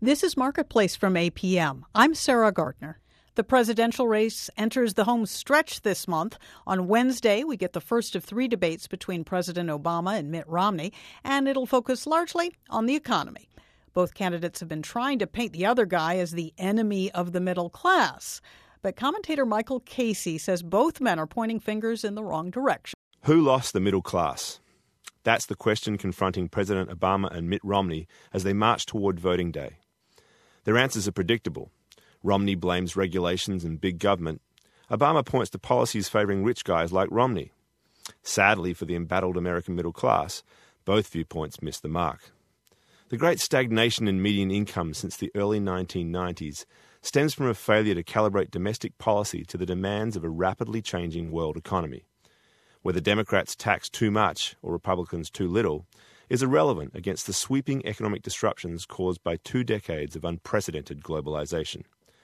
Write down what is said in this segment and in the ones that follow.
This is Marketplace from APM. I'm Sarah Gardner. The presidential race enters the home stretch this month. On Wednesday, we get the first of 3 debates between President Obama and Mitt Romney, and it'll focus largely on the economy. Both candidates have been trying to paint the other guy as the enemy of the middle class. But commentator Michael Casey says both men are pointing fingers in the wrong direction. Who lost the middle class? That's the question confronting President Obama and Mitt Romney as they march toward voting day. Their answers are predictable. Romney blames regulations and big government. Obama points to policies favouring rich guys like Romney. Sadly for the embattled American middle class, both viewpoints miss the mark. The great stagnation in median income since the early 1990s stems from a failure to calibrate domestic policy to the demands of a rapidly changing world economy. Whether Democrats tax too much or Republicans too little is irrelevant against the sweeping economic disruptions caused by 2 decades of unprecedented globalization.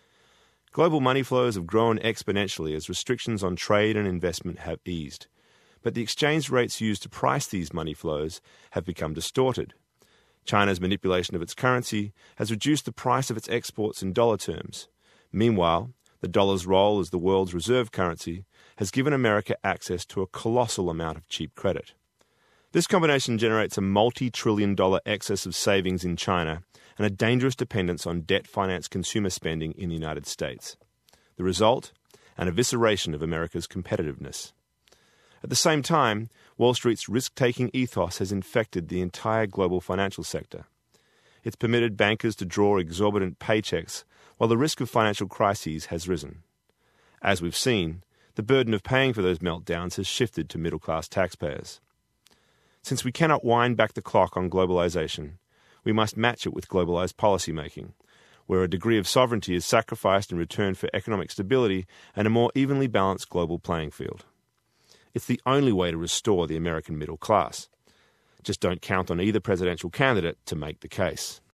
Global money flows have grown exponentially as restrictions on trade and investment have eased. But the exchange rates used to price these money flows have become distorted. China's manipulation of its currency has reduced the price of its exports in dollar terms. Meanwhile, the dollar's role as the world's reserve currency has given America access to a colossal amount of cheap credit. This combination generates a multi-trillion-dollar excess of savings in China and a dangerous dependence on debt-financed consumer spending in the United States. The result? An evisceration of America's competitiveness. At the same time, Wall Street's risk-taking ethos has infected the entire global financial sector. It's permitted bankers to draw exorbitant paychecks while the risk of financial crises has risen. As we've seen, the burden of paying for those meltdowns has shifted to middle-class taxpayers. Since we cannot wind back the clock on globalization, we must match it with globalized policymaking, where a degree of sovereignty is sacrificed in return for economic stability and a more evenly balanced global playing field. It's the only way to restore the American middle class. Just don't count on either presidential candidate to make the case.